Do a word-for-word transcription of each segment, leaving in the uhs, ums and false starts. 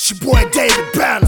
It's your boy David Banner.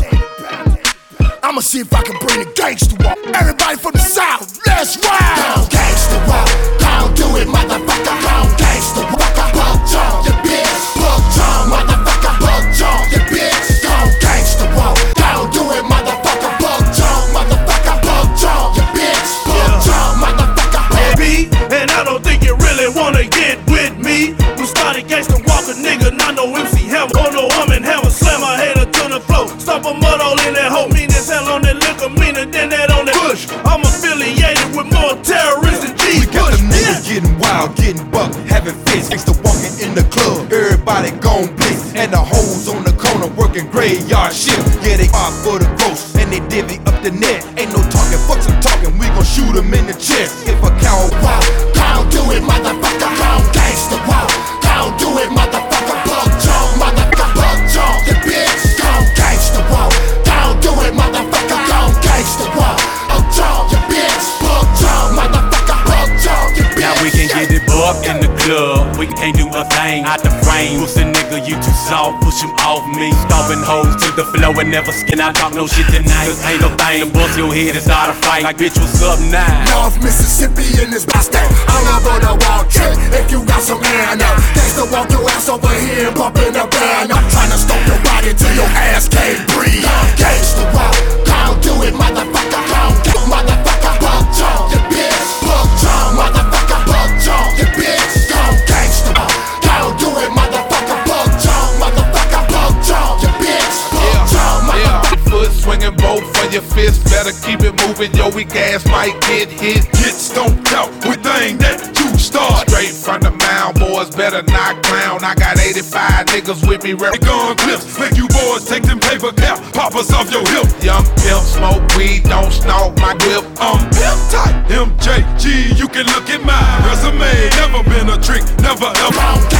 I'ma see if I can bring the gangsta walk. Everybody from the South, let's ride! Gon' gangsta walk, gon' do it, motherfucker. Gon' gangsta walk, bug jump, you bitch. Bug jump, motherfucker. Bug jump, you bitch. Gon' gangsta walk, gon' do it, motherfucker. Bug jump, motherfucker. Bug jump, you bitch. Bug jump, motherfucker. Baby, and I don't think you really wanna get with me. We started gangsta walk, a nigga, not no M C Hammer. Oh no, I'm in Hammer, slam my head to the floor. Stop a mud all in that hoe, mean as hell on that liquor, meaner than that on that bush. I'm affiliated with more terrorists than G. We got them niggas getting wild, getting bucked, having fits. Gangsta walking in the club, everybody gon' blitz. And the hoes on the corner working graveyard shift. Yeah, they fought for the gross, and they divvy up the net. Ain't no talking, fuck some talking, we gon' shoot them in the chest. If a cow walk, gon' do it, motherfucker. Gon' gangsta walk, gon' do it, motherfucker. Bug jump, motherfucker. Bug jump, you bitch. Gon' gangsta walk, gon' do it, motherfucker. Gon' gangsta walk, bug jump, you bitch. Bug jump, motherfucker. Bug jump, you bitch. Now we can get it up in the club. We can't do a thing out the frame. Pussy nigga, you too soft, push him off me. Stomping hoes to the floor and never skin. I talk no shit tonight, cause ain't no thing to bust your head and start a fight. Like bitch, what's up now? North Mississippi in this bastard. I'm over the wall trick. If you got some man up, gangsta walk your ass over here and bump in the band. I'm trying to stomp your body till your ass can't breathe. Gangsta walk, gon' do it, motherfucker. Gon' do it, motherfucker. Bug jump, you bitch. Bug jump, motherfucker. Bug jump, you bitch. Gon' gangsta walk, gon' do it, motherfucker. Bug jump, motherfucker. Bug jump, you bitch. Bug jump, motherfucker. Foot swinging both for your fist, better keep it moving, yo, weak ass might get hit. Get stomped out with thing that you start. Straight from the mound, boys better not clown. I got eighty-five niggas with me, ready gun clips. Make you boys take them paper cap, poppers off your hip. Young pimp, smoke weed, don't snort my whip. I'm pimp tight, M J G, you can look at my resume. Never been a trick, never ever.